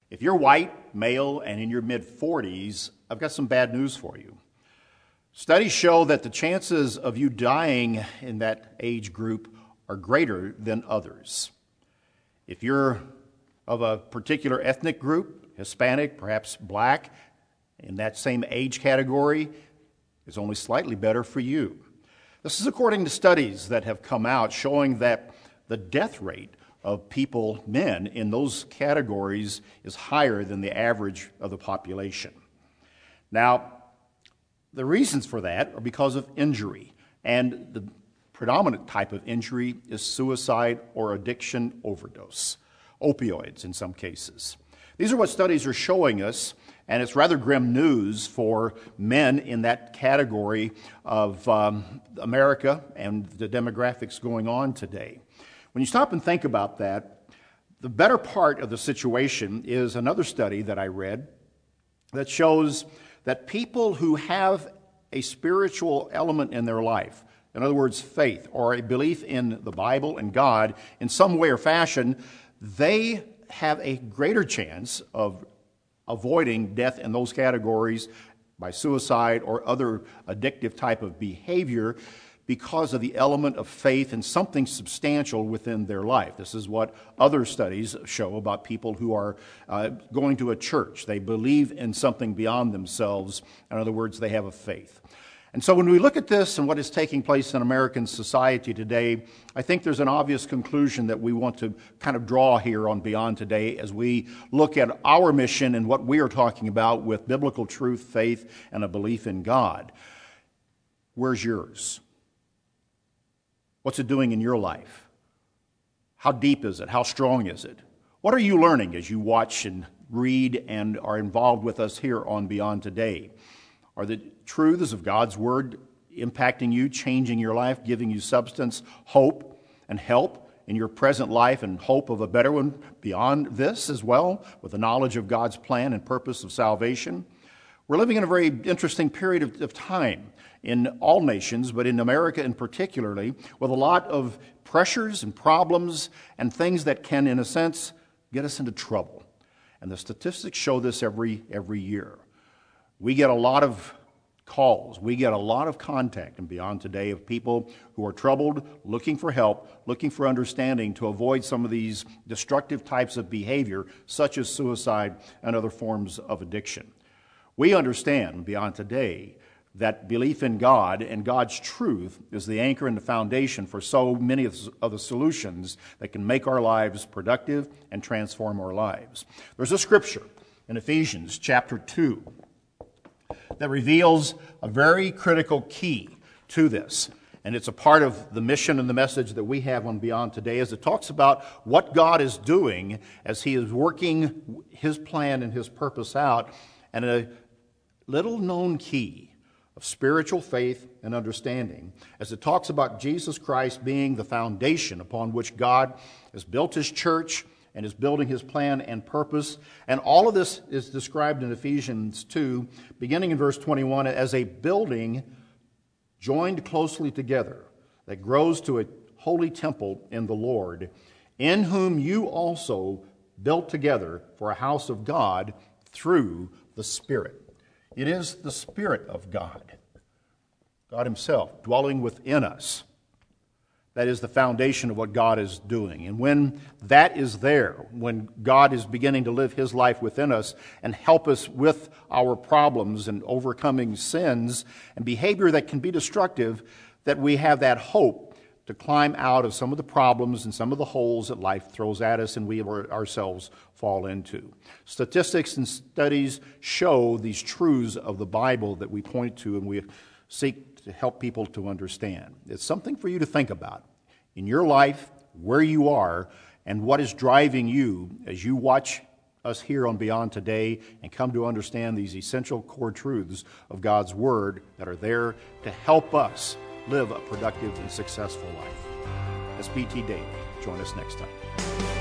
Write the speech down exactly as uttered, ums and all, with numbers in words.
If you're white, male, and in your mid-forties, I've got some bad news for you. Studies show that the chances of you dying in that age group are greater than others. If you're of a particular ethnic group, Hispanic, perhaps black, in that same age category, it's only slightly better for you. This is according to studies that have come out showing that the death rate of people, men, in those categories is higher than the average of the population. Now, the reasons for that are because of injury, and the predominant type of injury is suicide or addiction overdose, opioids in some cases. These are what studies are showing us, and it's rather grim news for men in that category of um, America and the demographics going on today. When you stop and think about that, the better part of the situation is another study that I read that shows that people who have a spiritual element in their life, in other words, faith or a belief in the Bible and God in some way or fashion, they have a greater chance of avoiding death in those categories by suicide or other addictive type of behavior because of the element of faith and something substantial within their life. This is what other studies show about people who are uh, going to a church. They believe in something beyond themselves. In other words, they have a faith. And so when we look at this and what is taking place in American society today, I think there's an obvious conclusion that we want to kind of draw here on Beyond Today as we look at our mission and what we are talking about with biblical truth, faith, and a belief in God. Where's yours? What's it doing in your life? How deep is it? How strong is it? What are you learning as you watch and read and are involved with us here on Beyond Today? Are the truths of God's Word impacting you, changing your life, giving you substance, hope, and help in your present life and hope of a better one beyond this as well, with the knowledge of God's plan and purpose of salvation? We're living in a very interesting period of, of time in all nations, but in America in particularly, with a lot of pressures and problems and things that can, in a sense, get us into trouble. And the statistics show this every every year. We get a lot of calls. We get a lot of contact and Beyond Today of people who are troubled, looking for help, looking for understanding to avoid some of these destructive types of behavior, such as suicide and other forms of addiction. We understand Beyond Today that belief in God and God's truth is the anchor and the foundation for so many of the solutions that can make our lives productive and transform our lives. There's a scripture in Ephesians chapter two that reveals a very critical key to this. And it's a part of the mission and the message that we have on Beyond Today, as it talks about what God is doing as He is working His plan and His purpose out, and a little-known key of spiritual faith and understanding, as it talks about Jesus Christ being the foundation upon which God has built His church and is building His plan and purpose. And all of this is described in Ephesians two, beginning in verse twenty-one, as a building joined closely together that grows to a holy temple in the Lord, in whom you also built together for a house of God through the Spirit. It is the Spirit of God, God Himself, dwelling within us. That is the foundation of what God is doing. And when that is there, when God is beginning to live His life within us and help us with our problems and overcoming sins and behavior that can be destructive, that we have that hope to climb out of some of the problems and some of the holes that life throws at us and we ourselves fall into. Statistics and studies show these truths of the Bible that we point to and we seek to help people to understand. It's something for you to think about in your life, where you are, and what is driving you as you watch us here on Beyond Today and come to understand these essential core truths of God's Word that are there to help us live a productive and successful life. That's B T Daily. Join us next time.